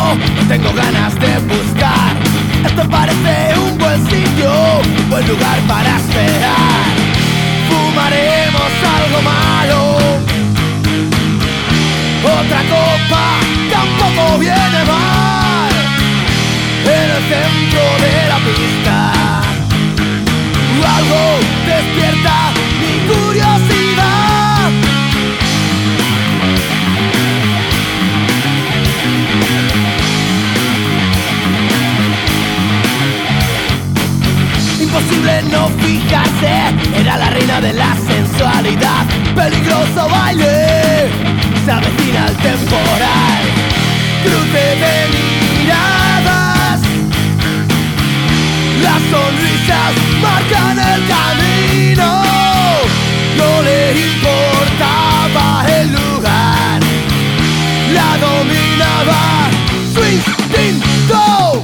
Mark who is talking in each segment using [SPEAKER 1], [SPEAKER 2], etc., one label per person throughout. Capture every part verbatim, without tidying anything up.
[SPEAKER 1] no tengo ganas de buscar. Esto parece un buen sitio, un buen lugar para esperar. Fumaremos algo malo, otra copa tampoco viene mal. En el centro de la pista algo despierta mi curiosidad. Imposible no fijarse, era la reina de la sensualidad. Peligroso baile, se avecina el temporal. Cruce de miradas, las sonrisas marcan el camino. No le importaba el lugar, la dominaba su instinto.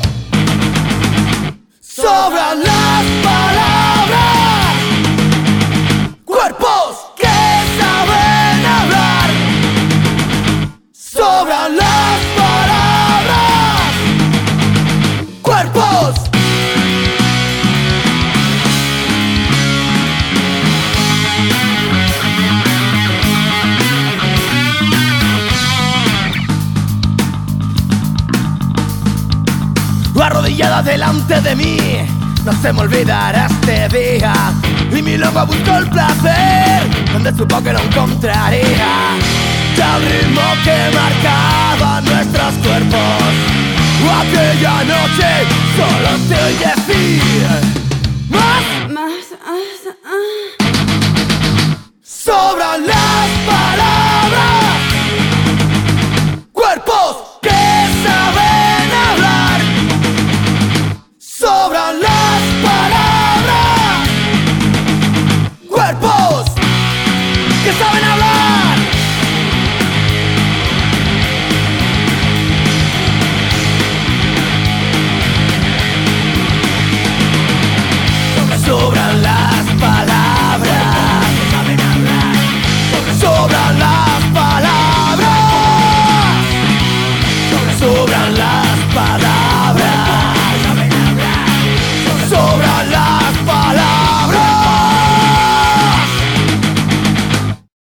[SPEAKER 1] Sobran las palabras, cuerpos que saben hablar. Sobran las palabras, cuerpos. Arrodillada delante de mí, no se me olvidará este día. Y mi lengua buscó el placer donde supo que lo encontraría. Ya el ritmo que marcaba nuestros cuerpos, aquella noche solo te oí decir más, más, más, ah. Sobran las